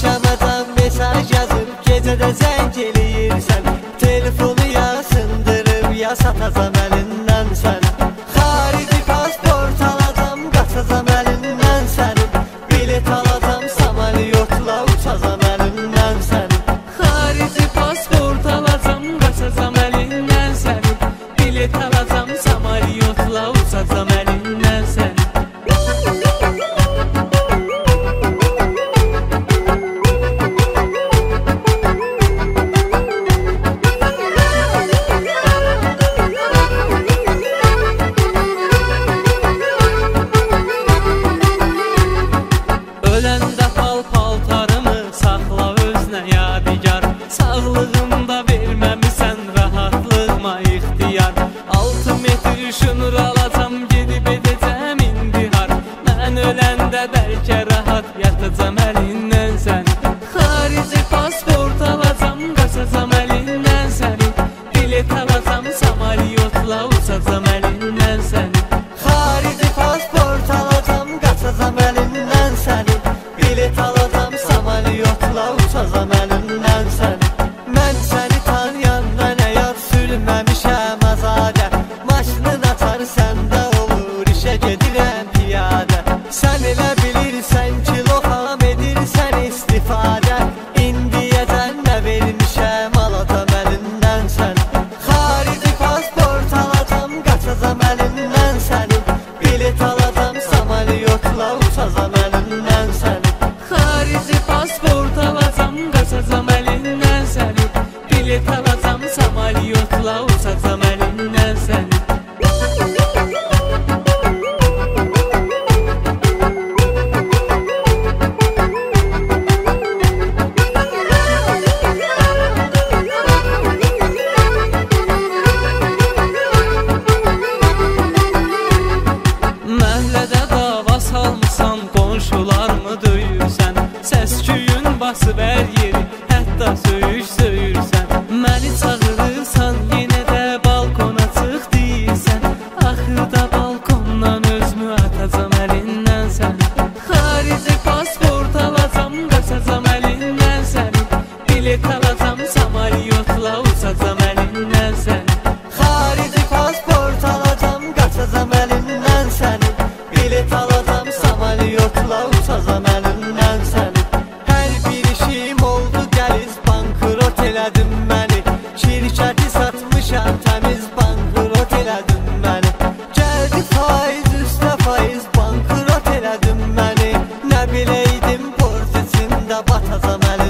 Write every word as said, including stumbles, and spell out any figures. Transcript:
Axşamadan mesaj yazıb gecədə zəng eləyirsən. Telefonu ya sındırıb ya satacam əlindən sən. Xarici pasport alacam, qaçacam əlindən sənin. Bilet alacam, samalyotla uçacam əlindən sənin. Xarici pasport alacam, qaçacam əlindən sənin. Bilet alacam, samalyotla uçacam əlindən sənin. Öləndə pal-paltarımı saxla özünə yadigar. Sağlığımda verməmisən rahatlığıma ixtiyar. Altı metr şunur alacam, gedib edəcəm indihar. Mən öləndə bəlkə rahat yatacam əlindən sənin. Xarici pasport alacam, qaçacam əlindən sənin. Bilet alacam, samalyotla uçacam əlindən sənin. Xarici pasport alacam, qaçacam əlindən sənin. Bilet alacam, samalyotla uçacam əlindən sənin. Mən səni tanıyandan əyar sürməmişəm azadə. Maşının açar səndə olur, işə gedirəm piyadə. Sən elə bilirsən ki, loxam edirsən istifadə. İndiyəcən nə vermişəm, alacam əlindən sənin. Xarici pasport alacam, qaçacam əlindən sənin. Bilet alacam, samalyotla uçacam əlindən sənin. Xarici pasport alacam, qaçacam əlindən sənin. Bilet alacam, samalyotla uçacam əlindən sənin. Məhəllədə dava salmısan, qonşularımı döyürsən. Səs-küyün basıb hər yeri, hətta söyüş söyürsən. Məni çağırırsan, yenə də balkona çıx deyirsən. Axırda balkondan özümü atacam əlindən sənin. Xarici pasport alacam, qaçacam əlindən sənin. Bilet alacam, samalyotla uçacam əlindən sənin. Xarici pasport alacam, qaçacam əlindən sənin. Bilet alacam, samalyotla uçacam əlindən sənin. Hər bir işim oldu gəliz, bankrot elədin məni. Şirkəti satmışam, təmiz bankrot elədin məni. Gəldi faiz üstə faiz, bankrot elədin məni. Nə biləydim borc içində batacam əlindən.